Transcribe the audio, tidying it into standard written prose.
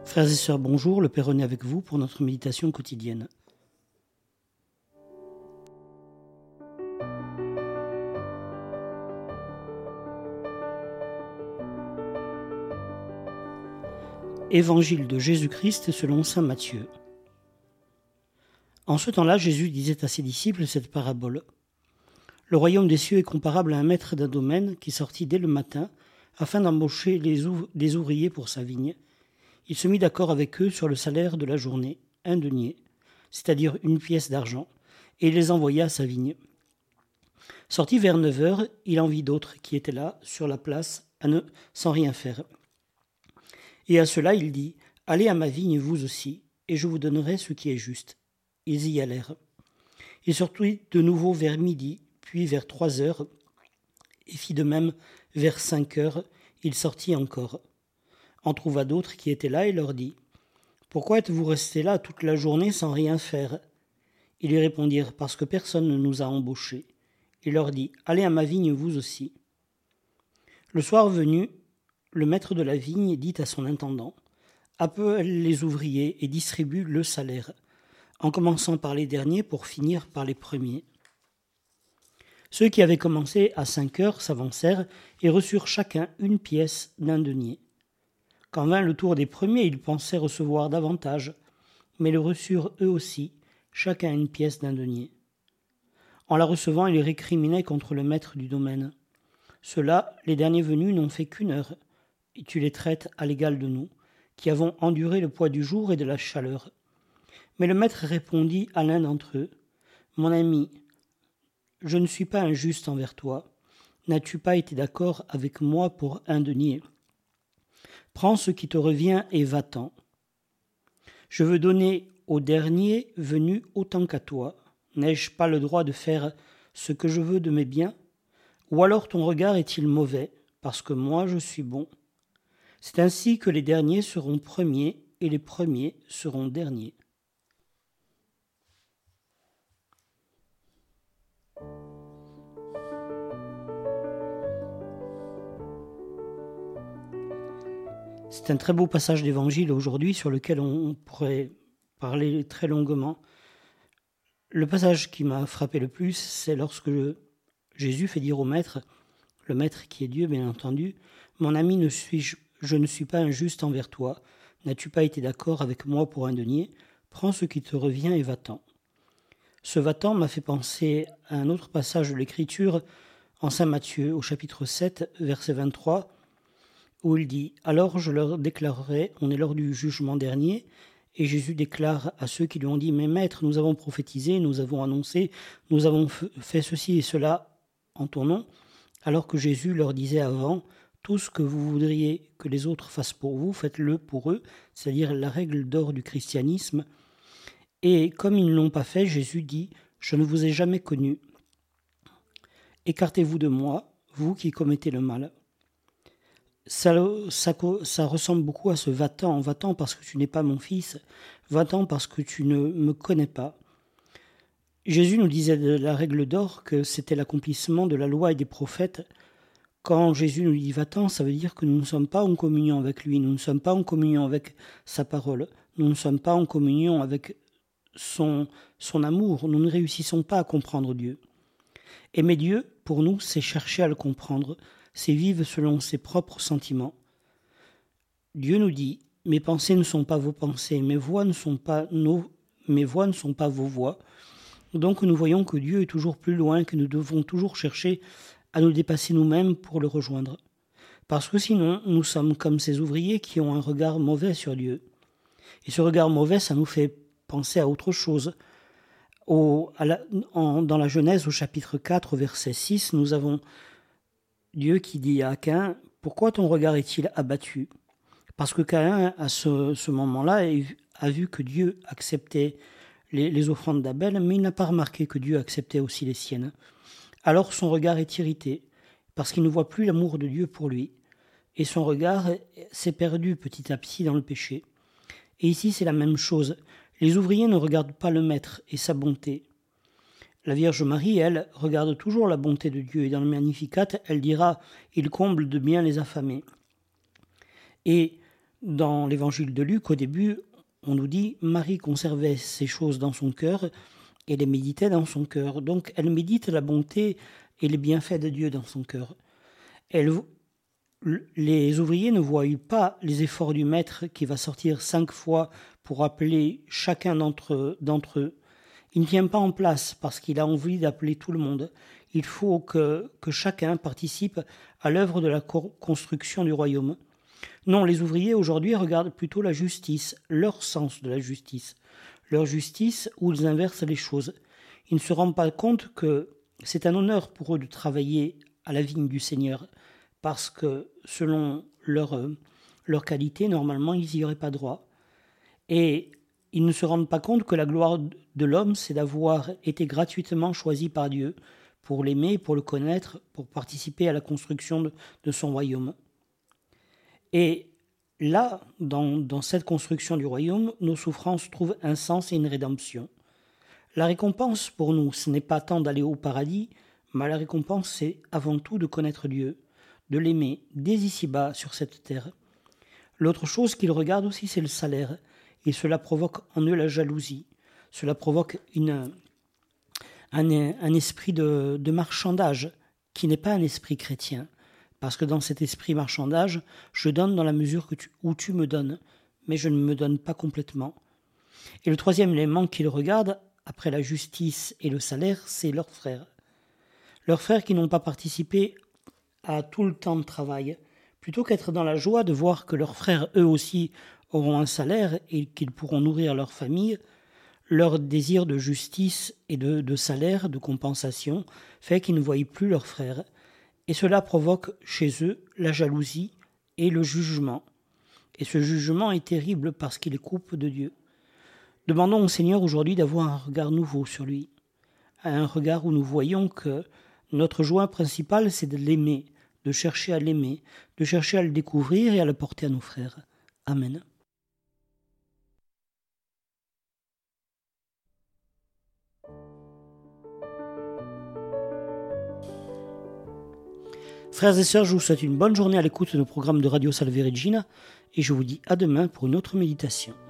Frères et sœurs, bonjour, le Père René avec vous pour notre méditation quotidienne. Évangile de Jésus-Christ selon saint Matthieu. En ce temps-là, Jésus disait à ses disciples cette parabole. Le royaume des cieux est comparable à un maître d'un domaine qui sortit dès le matin afin d'embaucher des ouvriers pour sa vigne. Il se mit d'accord avec eux sur le salaire de la journée, 1 denier, c'est-à-dire 1 pièce d'argent, et il les envoya à sa vigne. Sorti vers 9 heures, il en vit d'autres qui étaient là, sur la place, sans rien faire. Et à cela il dit, « Allez à ma vigne vous aussi, et je vous donnerai ce qui est juste. » Ils y allèrent. Il sortit de nouveau vers midi, puis vers 3 heures, et fit de même vers 5 heures, il sortit encore. En trouva d'autres qui étaient là et leur dit, « Pourquoi êtes-vous restés là toute la journée sans rien faire ?» Ils lui répondirent, « Parce que personne ne nous a embauchés. » Il leur dit, « Allez à ma vigne vous aussi. » Le soir venu, le maître de la vigne dit à son intendant, « Appelle les ouvriers et distribue le salaire, en commençant par les derniers pour finir par les premiers. » Ceux qui avaient commencé à 5 heures s'avancèrent et reçurent chacun 1 pièce d'1 denier. Quand vint le tour des premiers, ils pensaient recevoir davantage, mais le reçurent eux aussi, chacun 1 pièce d'1 denier. En la recevant, ils récriminaient contre le maître du domaine. Ceux-là, les derniers venus, n'ont fait qu'1 heure, et tu les traites à l'égal de nous, qui avons enduré le poids du jour et de la chaleur. Mais le maître répondit à l'un d'entre eux, « Mon ami, je ne suis pas injuste envers toi. N'as-tu pas été d'accord avec moi pour 1 denier ? Prends ce qui te revient et va-t'en. Je veux donner au dernier venu autant qu'à toi. N'ai-je pas le droit de faire ce que je veux de mes biens ? Ou alors ton regard est-il mauvais, parce que moi je suis bon ? C'est ainsi que les derniers seront premiers et les premiers seront derniers. » C'est un très beau passage d'évangile aujourd'hui sur lequel on pourrait parler très longuement. Le passage qui m'a frappé le plus, c'est lorsque Jésus fait dire au maître, le maître qui est Dieu bien entendu, « Mon ami, je ne suis pas injuste envers toi. N'as-tu pas été d'accord avec moi pour 1 denier ? Prends ce qui te revient et va-t'en. » Ce va-t'en m'a fait penser à un autre passage de l'Écriture en saint Matthieu, au chapitre 7, verset 23, où il dit « Alors je leur déclarerai, on est lors du jugement dernier, et Jésus déclare à ceux qui lui ont dit « Mais maître, nous avons prophétisé, nous avons annoncé, nous avons fait ceci et cela en ton nom. » Alors que Jésus leur disait avant « Tout ce que vous voudriez que les autres fassent pour vous, faites-le pour eux », c'est-à-dire la règle d'or du christianisme. Et comme ils ne l'ont pas fait, Jésus dit « Je ne vous ai jamais connu. Écartez-vous de moi, vous qui commettez le mal. » Ça ressemble beaucoup à ce va-t'en, va-t'en parce que tu n'es pas mon fils, va-t'en parce que tu ne me connais pas. Jésus nous disait de la règle d'or que c'était l'accomplissement de la loi et des prophètes. Quand Jésus nous dit va-t'en, ça veut dire que nous ne sommes pas en communion avec lui, nous ne sommes pas en communion avec sa parole, nous ne sommes pas en communion avec son amour, nous ne réussissons pas à comprendre Dieu. Aimer Dieu, pour nous, c'est chercher à le comprendre, c'est vivre selon ses propres sentiments. Dieu nous dit « Mes pensées ne sont pas vos pensées, mes voix ne sont pas vos voix. » Donc nous voyons que Dieu est toujours plus loin, que nous devons toujours chercher à nous dépasser nous-mêmes pour le rejoindre. Parce que sinon, nous sommes comme ces ouvriers qui ont un regard mauvais sur Dieu. Et ce regard mauvais, ça nous fait penser à autre chose. Dans la Genèse, au chapitre 4, verset 6, nous avons Dieu qui dit à Caïn, « Pourquoi ton regard est-il abattu ?» Parce que Caïn, à ce moment-là, a vu que Dieu acceptait les offrandes d'Abel, mais il n'a pas remarqué que Dieu acceptait aussi les siennes. Alors son regard est irrité, parce qu'il ne voit plus l'amour de Dieu pour lui. Et son regard s'est perdu petit à petit dans le péché. Et ici, c'est la même chose. Les ouvriers ne regardent pas le maître et sa bonté. La Vierge Marie, elle, regarde toujours la bonté de Dieu. Et dans le Magnificat, elle dira « Il comble de bien les affamés ». Et Dans l'évangile de Luc, au début, on nous dit « Marie conservait ces choses dans son cœur et les méditait dans son cœur ». Donc elle médite la bonté et les bienfaits de Dieu dans son cœur. Les ouvriers ne voient pas les efforts du maître qui va sortir 5 fois pour appeler chacun d'entre eux. Il ne tient pas en place parce qu'il a envie d'appeler tout le monde. Il faut que chacun participe à l'œuvre de la construction du royaume. Non, les ouvriers aujourd'hui regardent plutôt la justice, leur sens de la justice. Leur justice où ils inversent les choses. Ils ne se rendent pas compte que c'est un honneur pour eux de travailler à la vigne du Seigneur, parce que selon leur qualité, normalement, ils n'y auraient pas droit. Et ils ne se rendent pas compte que la gloire de l'homme, c'est d'avoir été gratuitement choisi par Dieu pour l'aimer, pour le connaître, pour participer à la construction de son royaume. Et là, dans cette construction du royaume, nos souffrances trouvent un sens et une rédemption. La récompense pour nous, ce n'est pas tant d'aller au paradis, mais la récompense, c'est avant tout de connaître Dieu, de l'aimer dès ici-bas sur cette terre. L'autre chose qu'ils regardent aussi, c'est le salaire, et cela provoque en eux la jalousie. Cela provoque un esprit de marchandage qui n'est pas un esprit chrétien. Parce que dans cet esprit marchandage, je donne dans la mesure où tu me donnes, mais je ne me donne pas complètement. Et le troisième élément qu'ils regardent, après la justice et le salaire, c'est leurs frères. Leurs frères qui n'ont pas participé à tout le temps de travail. Plutôt qu'être dans la joie de voir que leurs frères, eux aussi, auront un salaire et qu'ils pourront nourrir leur famille, leur désir de justice et de salaire, de compensation, fait qu'ils ne voient plus leurs frères. Et cela provoque chez eux la jalousie et le jugement. Et ce jugement est terrible parce qu'il est coupe de Dieu. Demandons au Seigneur aujourd'hui d'avoir un regard nouveau sur lui. Un regard où nous voyons que notre joie principale, c'est de l'aimer, de chercher à l'aimer, de chercher à le découvrir et à le porter à nos frères. Amen. Frères et sœurs, je vous souhaite une bonne journée à l'écoute de nos programmes de Radio Salve Regina et je vous dis à demain pour une autre méditation.